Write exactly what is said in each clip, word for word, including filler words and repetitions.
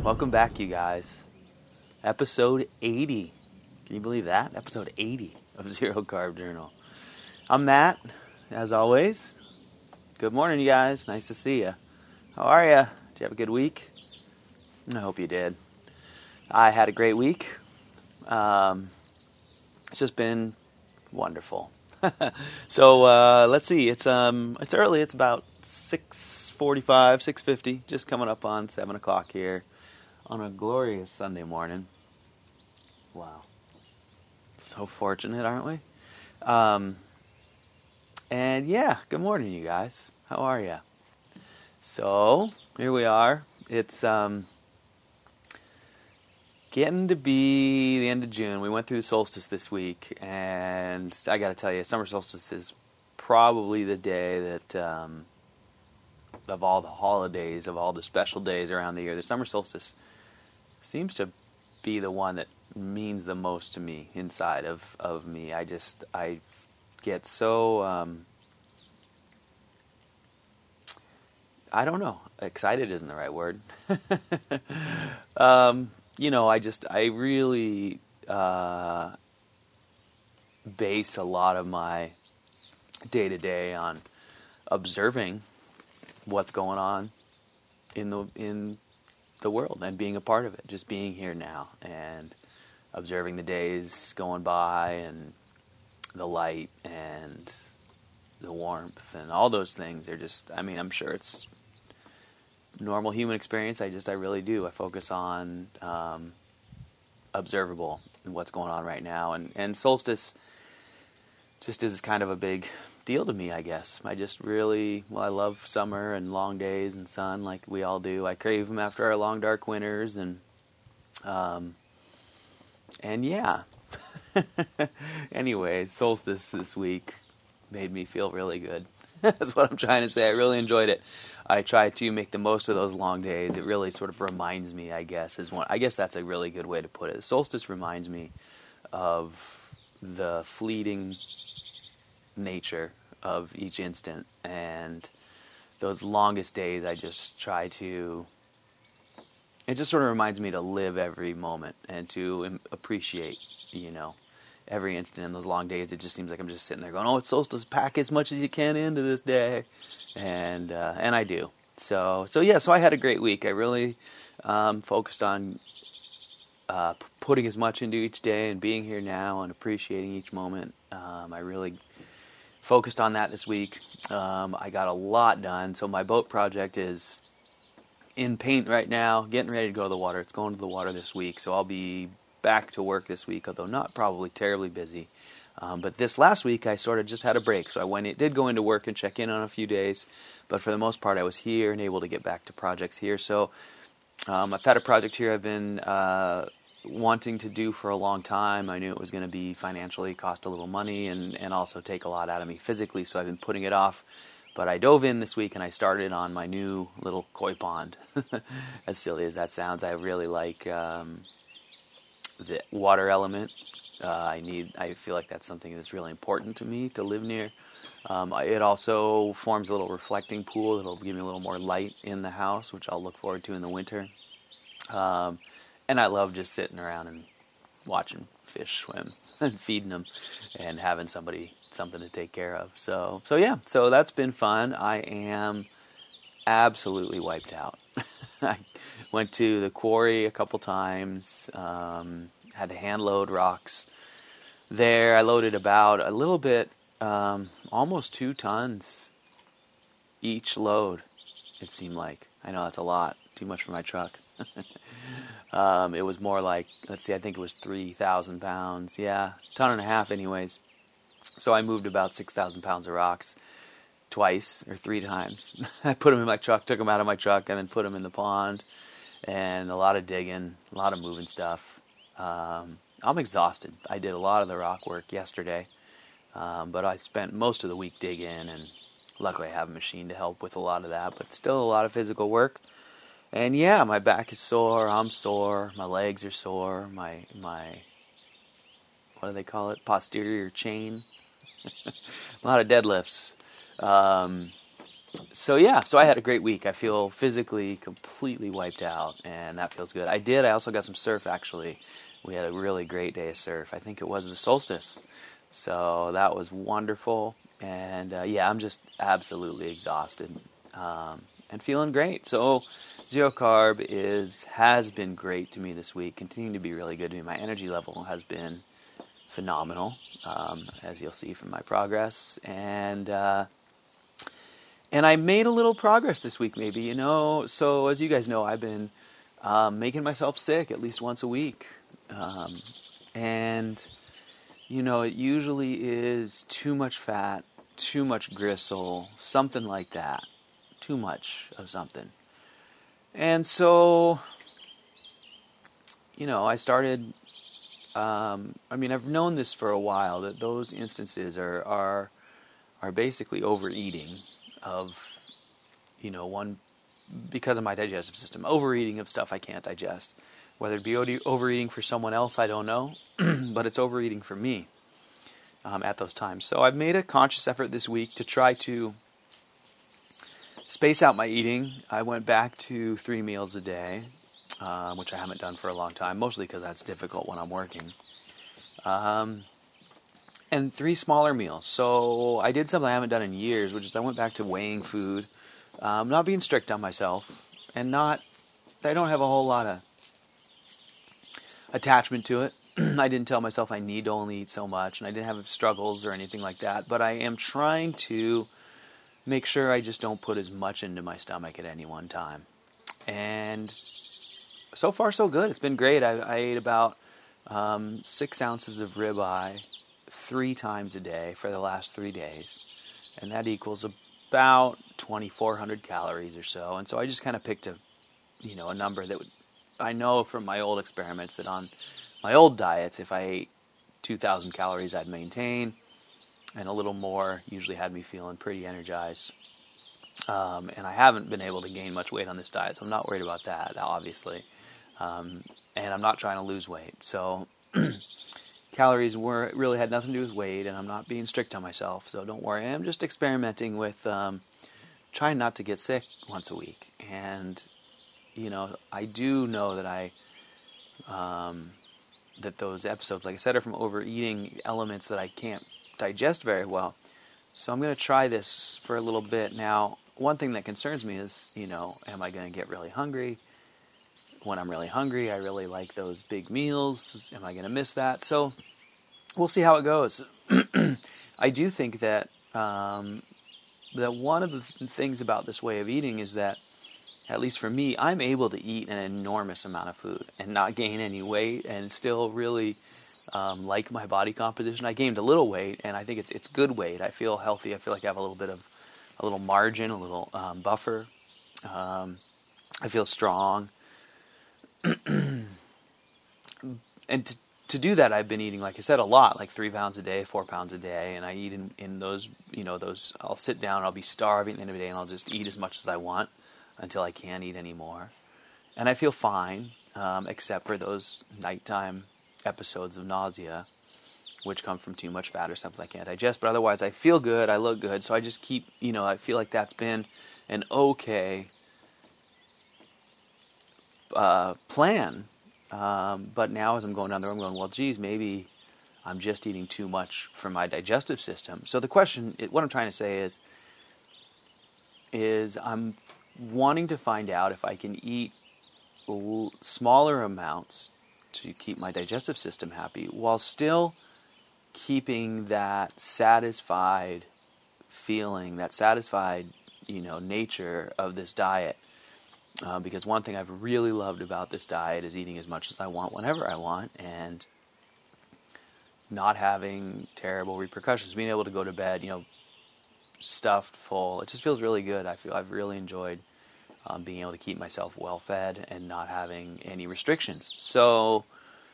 Welcome back, you guys. Episode eighty. Can you believe that? Episode eighty of Zero Carb Journal. I'm Matt, as always. Good morning, you guys. Nice to see you. How are you? Did you have a good week? I hope you did. I had a great week. Um, it's just been wonderful. so uh, let's see. It's um it's early. It's about six forty-five, six fifty. Just coming up on seven o'clock here on a glorious Sunday morning. Wow. So fortunate, aren't we? Um, and yeah, good morning, you guys. How are you? So, here we are. It's um, getting to be the end of June. We went through the solstice this week, and I got to tell you, summer solstice is probably the day that, um, of all the holidays, of all the special days around the year, the summer solstice seems to be the one that means the most to me inside of, of me. I just, I get so, um, I don't know, excited isn't the right word. um, you know, I just, I really uh, base a lot of my day-to-day on observing what's going on in the, in the world and being a part of it, just being here now and observing the days going by and the light and the warmth and all those things are just, I mean, I'm sure it's normal human experience. I just, I really do. I focus on um, observable and what's going on right now. And, and solstice just is kind of a big deal to me, I guess. I just really, well, I love summer and long days and sun like we all do. I crave them after our long, dark winters. And, um, and yeah. Anyway, solstice this week made me feel really good. That's what I'm trying to say. I really enjoyed it. I try to make the most of those long days. It really sort of reminds me, I guess, is one. I guess that's a really good way to put it. Solstice reminds me of the fleeting nature of each instant, and those longest days. I just try to. It just sort of reminds me to live every moment and to appreciate, you know, every instant in those long days. It just seems like I'm just sitting there going, "Oh, it's solstice. Pack as much as you can into this day." And uh, and I do. So so yeah. So I had a great week. I really um, focused on uh, p- putting as much into each day and being here now and appreciating each moment. Um, I really focused on that this week. Um, I got a lot done. So my boat project is in paint right now, getting ready to go to the water. It's going to the water this week. So I'll be back to work this week, although not probably terribly busy. Um, but this last week, I sort of just had a break. So I went, it did go into work and check in on a few days, but for the most part, I was here and able to get back to projects here. So um, I've had a project here I've been uh, wanting to do for a long time. I knew it was going to be financially cost a little money and, and also take a lot out of me physically, so I've been putting it off. But I dove in this week and I started on my new little koi pond. As silly as that sounds, I really like um, the water element. Uh, I need. I feel like that's something that's really important to me to live near. Um, it also forms a little reflecting pool that'll give me a little more light in the house, which I'll look forward to in the winter. Um, and I love just sitting around and watching fish swim and feeding them and having somebody something to take care of. So so yeah. So that's been fun. I am absolutely wiped out. I went to the quarry a couple times. Um, had to hand load rocks there. I loaded about a little bit, um, almost two tons each load, it seemed like. I know that's a lot, too much for my truck. um, it was more like, let's see, I think it was three thousand pounds. Yeah, ton and a half anyways. So I moved about six thousand pounds of rocks twice or three times. I put them in my truck, took them out of my truck, and then put them in the pond. And a lot of digging, a lot of moving stuff. Um, I'm exhausted. I did a lot of the rock work yesterday, um, but I spent most of the week digging, and luckily I have a machine to help with a lot of that, but still a lot of physical work. And yeah, my back is sore, I'm sore, my legs are sore, my, my what do they call it, posterior chain. A lot of deadlifts. Um, so yeah, so I had a great week. I feel physically completely wiped out, and that feels good. I did. I also got some surf, actually. We had a really great day of surf. I think it was the solstice. So that was wonderful. And uh, yeah, I'm just absolutely exhausted um, and feeling great. So zero carb is has been great to me this week, continuing to be really good to me. My energy level has been phenomenal, um, as you'll see from my progress. And uh, and I made a little progress this week, maybe, you know. So as you guys know, I've been um, making myself sick at least once a week. Um, and, you know, it usually is too much fat, too much gristle, something like that. Too much of something. And so, you know, I started, um, I mean, I've known this for a while, that those instances are, are, are basically overeating of, you know, one, because of my digestive system, overeating of stuff I can't digest. Whether it be overeating for someone else, I don't know, but it's overeating for me um, at those times. So I've made a conscious effort this week to try to space out my eating. I went back to three meals a day, uh, which I haven't done for a long time, mostly because that's difficult when I'm working. Um, and three smaller meals. So I did something I haven't done in years, which is I went back to weighing food, um, not being strict on myself, and not, I don't have a whole lot of attachment to it. I didn't tell myself I need to only eat so much, and I didn't have struggles or anything like that, but I am trying to make sure I just don't put as much into my stomach at any one time. And so far, so good. It's been great. I, I ate about um, six ounces of ribeye three times a day for the last three days, and that equals about twenty-four hundred calories or so. And so I just kind of picked a, you know, a number that would, I know from my old experiments that on my old diets, if I ate two thousand calories, I'd maintain, and a little more usually had me feeling pretty energized. Um, and I haven't been able to gain much weight on this diet, so I'm not worried about that, obviously. Um, and I'm not trying to lose weight. So calories were really had nothing to do with weight, and I'm not being strict on myself, so don't worry. I'm just experimenting with um, trying not to get sick once a week. And you know, I do know that I, um, that those episodes, like I said, are from overeating elements that I can't digest very well. So I'm going to try this for a little bit. Now, one thing that concerns me is, you know, am I going to get really hungry? When I'm really hungry, I really like those big meals. Am I going to miss that? So we'll see how it goes. I do think that, um, that one of the th- things about this way of eating is that, at least for me, I'm able to eat an enormous amount of food and not gain any weight and still really um, like my body composition. I gained a little weight, and I think it's it's good weight. I feel healthy. I feel like I have a little bit of a little margin, a little um, buffer. Um, I feel strong. And to, to do that, I've been eating, like I said, a lot, like three pounds a day, four pounds a day, and I eat in, in those, you know, those, I'll sit down, I'll be starving at the end of the day, and I'll just eat as much as I want until I can't eat anymore. And I feel fine, um, except for those nighttime episodes of nausea, which come from too much fat or something I can't digest. But otherwise, I feel good, I look good, so I just keep, you know, I feel like that's been an okay uh, plan. Um, but now as I'm going down the road, I'm going, well, geez, maybe I'm just eating too much for my digestive system. So the question, what I'm trying to say is, is I'm wanting to find out if I can eat l- smaller amounts to keep my digestive system happy while still keeping that satisfied feeling, that satisfied, you know, nature of this diet. Uh, because one thing I've really loved about this diet is eating as much as I want whenever I want and not having terrible repercussions. Being able to go to bed, you know, stuffed full. It just feels really good. I feel I've really enjoyed um, being able to keep myself well fed and not having any restrictions. So,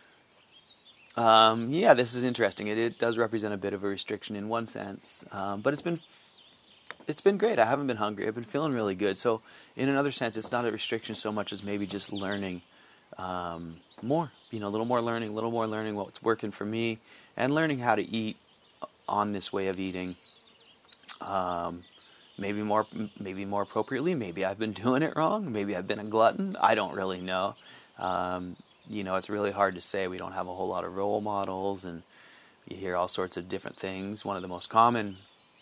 um, yeah, this is interesting. It, it does represent a bit of a restriction in one sense, um, but it's been it's been great. I haven't been hungry. I've been feeling really good. So, in another sense, it's not a restriction so much as maybe just learning um, more. You know, a little more learning, a little more learning what's working for me, and learning how to eat on this way of eating. Um, maybe more, maybe more appropriately, maybe I've been doing it wrong. Maybe I've been a glutton. I don't really know. Um, you know, it's really hard to say. We don't have a whole lot of role models, and you hear all sorts of different things. One of the most common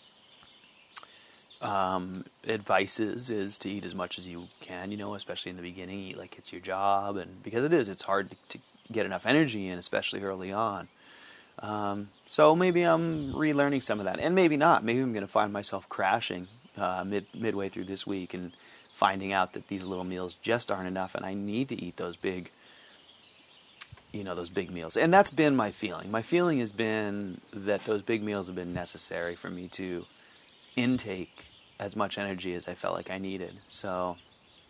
um, advices is to eat as much as you can, you know, especially in the beginning, eat like it's your job. And because it is, it's hard to, to get enough energy in, especially early on. Um, so maybe I'm relearning some of that, and maybe not. Maybe I'm going to find myself crashing uh, mid midway through this week and finding out that these little meals just aren't enough, and I need to eat those big, you know, those big meals. And that's been my feeling. My feeling has been that those big meals have been necessary for me to intake as much energy as I felt like I needed. So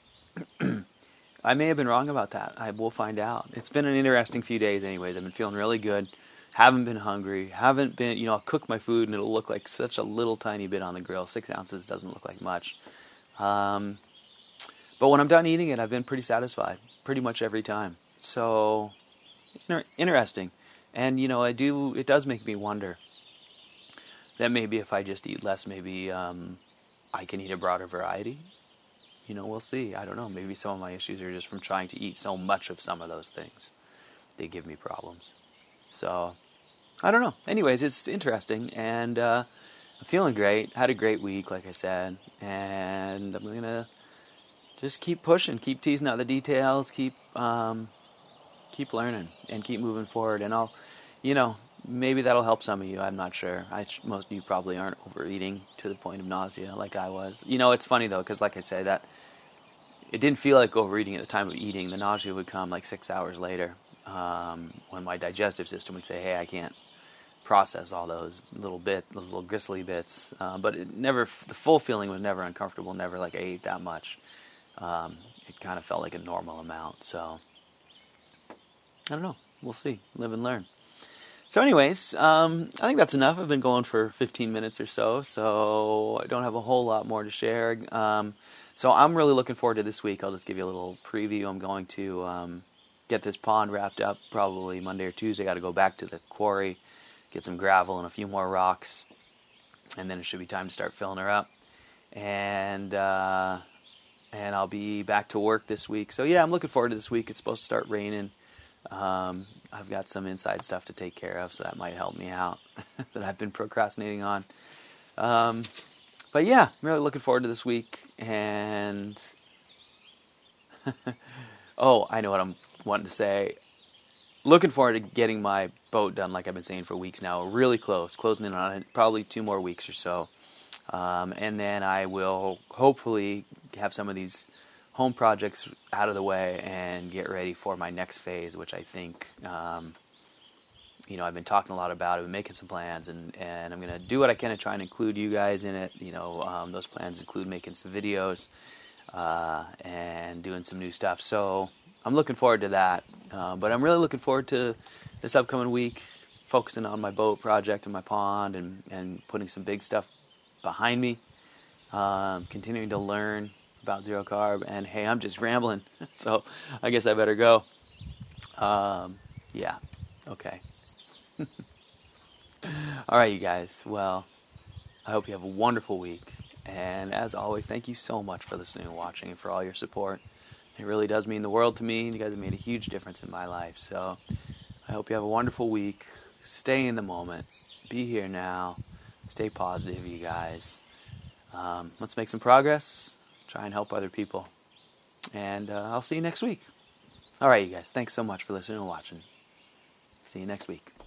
I may have been wrong about that. I will find out. It's been an interesting few days anyways. I've been feeling really good. Haven't been hungry. Haven't been, you know, I'll cook my food and it'll look like such a little tiny bit on the grill. Six ounces doesn't look like much. Um, but when I'm done eating it, I've been pretty satisfied pretty much every time. So inter- interesting. And, you know, I do, it does make me wonder that maybe if I just eat less, maybe um, I can eat a broader variety. You know, we'll see. I don't know. Maybe some of my issues are just from trying to eat so much of some of those things. They give me problems. So, I don't know. Anyways, it's interesting, and uh, I'm feeling great. Had a great week, like I said, and I'm going to just keep pushing, keep teasing out the details, keep um, keep learning, and keep moving forward. And I'll, you know, maybe that'll help some of you. I'm not sure. I, most of you probably aren't overeating to the point of nausea like I was. You know, it's funny, though, because like I say, that it didn't feel like overeating at the time of eating. The nausea would come like six hours later um, when my digestive system would say, hey, I can't process all those little bits, those little gristly bits. Uh, but it never, the full feeling was never uncomfortable, never like I ate that much. Um, it kind of felt like a normal amount. So, I don't know. We'll see. Live and learn. So anyways, um, I think that's enough. I've been going for fifteen minutes or so, so I don't have a whole lot more to share. Um, so I'm really looking forward to this week. I'll just give you a little preview. I'm going to um, get this pond wrapped up probably Monday or Tuesday. Got to go back to the quarry, get some gravel and a few more rocks, and then it should be time to start filling her up. And uh, and I'll be back to work this week. So yeah, I'm looking forward to this week. It's supposed to start raining. Um, I've got some inside stuff to take care of, so that might help me out that I've been procrastinating on. Um, but yeah, I'm really looking forward to this week. And oh, I know what I'm wanting to say. Looking forward to getting my boat done, like I've been saying for weeks now. Really close, closing in on it. Probably two more weeks or so, um, and then I will hopefully have some of these home projects out of the way and get ready for my next phase, which I think, um, you know, I've been talking a lot about. I've been making some plans, and, and I'm going to do what I can to try and include you guys in it. You know, um, those plans include making some videos uh, and doing some new stuff. So I'm looking forward to that. Uh, but I'm really looking forward to this upcoming week, focusing on my boat project and my pond, and, and putting some big stuff behind me, um, continuing to learn about zero carb. And hey, I'm just rambling, so I guess I better go. Um, yeah, okay. All right, you guys. Well, I hope you have a wonderful week. And as always, thank you so much for listening and watching and for all your support. It really does mean the world to me. You guys have made a huge difference in my life. So I hope you have a wonderful week. Stay in the moment. Be here now. Stay positive, you guys. Um, let's make some progress. Try and help other people. And uh, I'll see you next week. All right, you guys. Thanks so much for listening and watching. See you next week.